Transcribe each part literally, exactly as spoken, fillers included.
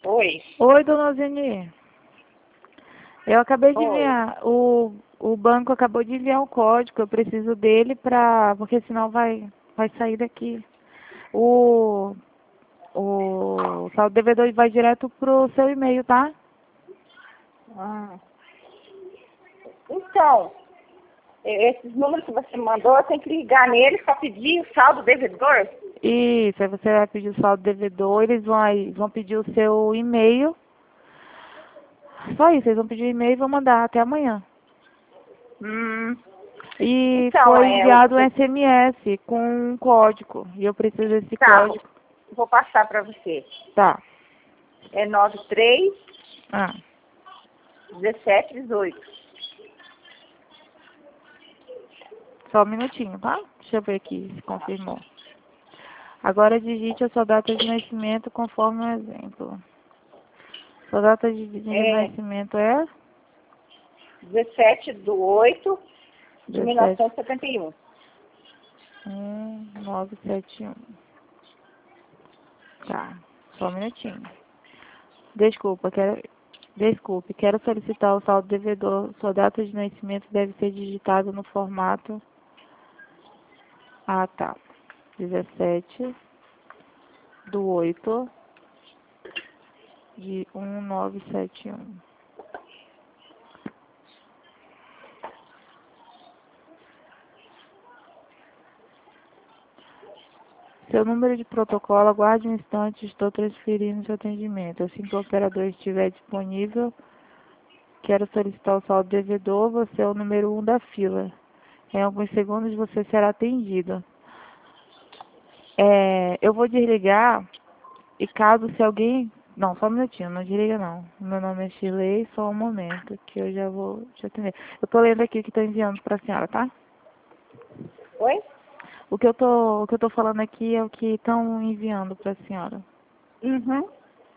Oi. Oi, dona Zeni. Eu acabei de Oi. enviar, o, o banco acabou de enviar um código, eu preciso dele pra, porque senão vai, vai sair daqui. O, o saldo devedor vai direto pro seu e-mail, tá? Ah. Então, e- esses números que você mandou, eu tenho que ligar neles para pedir o saldo devedor? Isso, aí você vai pedir o saldo devedor, eles vão, aí, vão pedir o seu e-mail. Só isso, eles vão pedir o e-mail e vão mandar até amanhã. Hum. E Então, foi é, eu, enviado um eu- S M S com um código. E eu preciso desse tá, vou, código. vou passar para você. Tá. É nove três Ah, dezessete dezoito. só um minutinho, tá? Deixa eu ver aqui se confirmou. Agora digite a sua data de nascimento conforme o exemplo. Sua data de, de É nascimento é dezessete de oito de mil dezessete novecentos e setenta e um. um nove sete um. Tá, só um minutinho. Desculpa, quero, desculpe, quero solicitar o saldo devedor. Sua data de nascimento deve ser digitada no formato. Ah, tá. dezessete do oito de um nove sete um. Seu número de protocolo, aguarde um instante, estou transferindo seu atendimento. Assim que o operador estiver disponível, quero solicitar o saldo devedor, você é o número um da fila. Em alguns segundos você será atendido. É, eu vou desligar e caso se alguém... Não, só um minutinho, não desliga não. Meu nome é Shirley, só um momento que eu já vou te atender. Eu tô lendo aqui o que estou enviando para a senhora, tá? Oi? O que eu tô, o que eu tô falando aqui é o que estão enviando para a senhora. Uhum.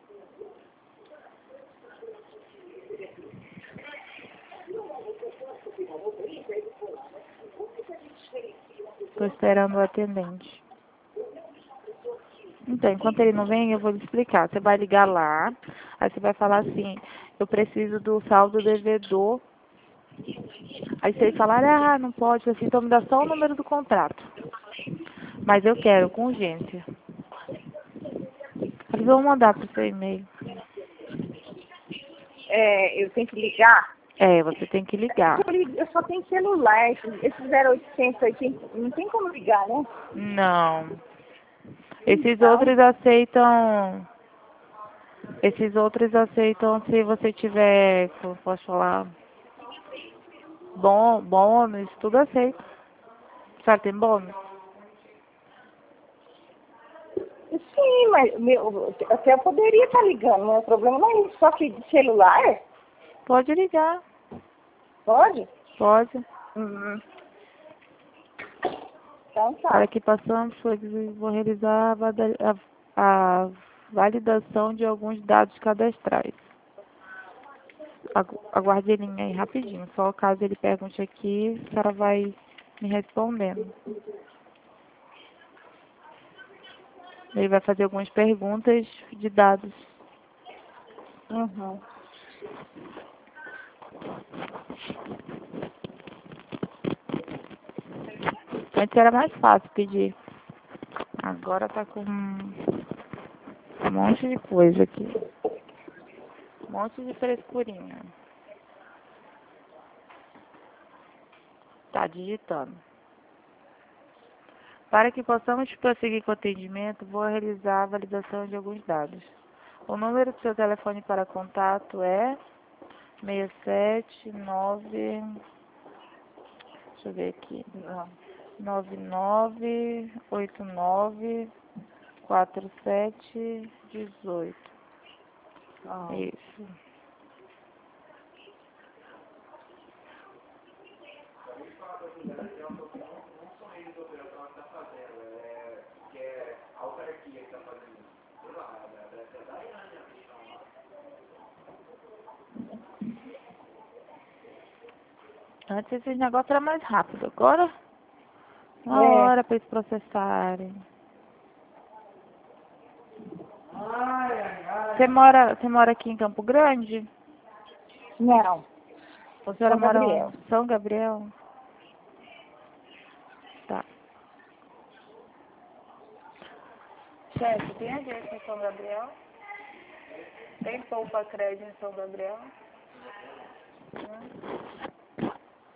Estou esperando o atendente. Então, enquanto ele não vem, eu vou lhe explicar. Você vai ligar lá, aí você vai falar assim, eu preciso do saldo devedor. Aí se ele falar, ah, não pode, assim, então me dá só o número do contrato. Mas eu quero, com urgência. Eles vão mandar pro seu e-mail. É, eu tenho que ligar. É, você tem que ligar. Eu, ligo- eu só tenho celular. Esses esses zero oitocentos oitenta, não tem como ligar, né? Não. Esses Então, outros aceitam... Esses outros aceitam se você tiver, como posso falar, bom, bônus, tudo aceita. A senhora tem bônus? sim, mas meu, até eu poderia estar ligando, mas o problema não é isso. Só que de celular, Pode ligar, pode? pode. Uhum. Então Para tá. que passamos, vou realizar a, vada- a- a validação de alguns dados cadastrais. Agu- Aguarde ele aí rapidinho, só caso ele pergunte aqui, a senhora vai me respondendo. Ele vai fazer algumas perguntas de dados. Uhum. Antes era mais fácil pedir. Agora tá com um monte de coisa aqui. Um monte de frescurinha. Tá digitando. Para que possamos prosseguir com o atendimento, vou realizar a validação de alguns dados. O número do seu telefone para contato é seis sete nove, deixa eu ver aqui, Não. nove nove oito nove quatro sete um oito. Ah. Isso. Antes esses negócios era mais rápido, agora uma É. hora para eles processarem. Ai, ai, ai. Você mora, você mora aqui em Campo Grande? Não. Ou a senhora São mora Gabriel. em São Gabriel? Tá. Chefe, tem agência em São Gabriel? Tem poupa crédito em São Gabriel? Hum.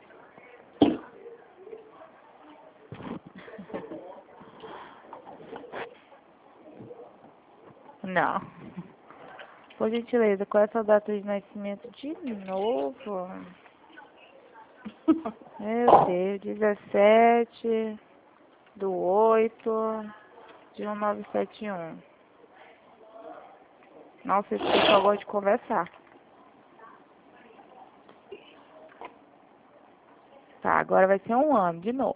Não. Por gentileza, qual é a sua data de nascimento de novo? Meu Deus, dezessete do oito de mil novecentos e setenta e um. Nossa, esse pessoal gosta de conversar. Tá, agora vai ser um ano de novo.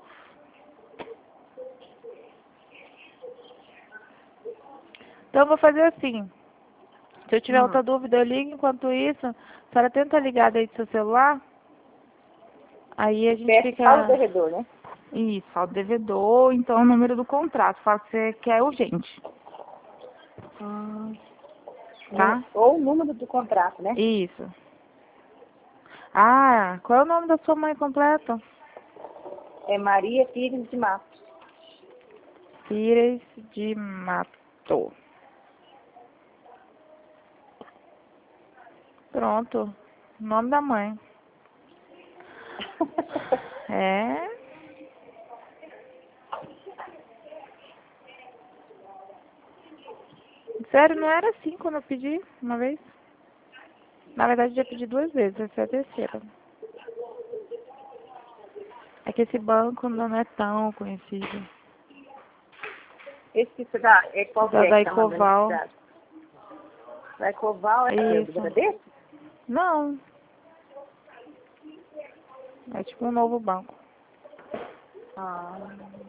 Então eu vou fazer assim. Se eu tiver Hum. outra dúvida, eu ligo. Enquanto isso, a senhora tenta ligar daí do seu celular. Aí a gente Peço fica... saldo devedor, né? Isso, saldo devedor, então o número do contrato. Fala que você quer urgente. Hum. Tá? Ou o número do contrato, né? Isso. Ah, qual é o nome da sua mãe completo? É Maria Pires de Matos. Pires de Mato. Pronto. Nome da mãe. É. Sério, não era assim quando eu pedi uma vez? Na verdade, eu já pedi duas vezes, essa é a terceira. É que esse banco não é tão conhecido. Esse que você dá, é qual que Da, é da que tá mandando Ecoval. esse dado? Da Ecoval é Isso. do Bradesco? Não. É tipo um novo banco. Ah.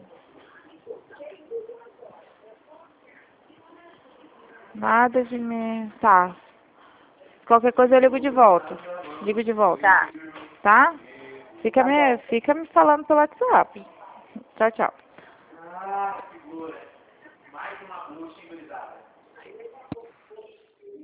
Nada de me... Tá. Qualquer coisa eu ligo de volta. Ligo de volta. Tá. Tá? Fica, Tá me, bom. fica me falando pelo WhatsApp. Tchau, tchau. Ah, segura. Mais uma bucha engorizada.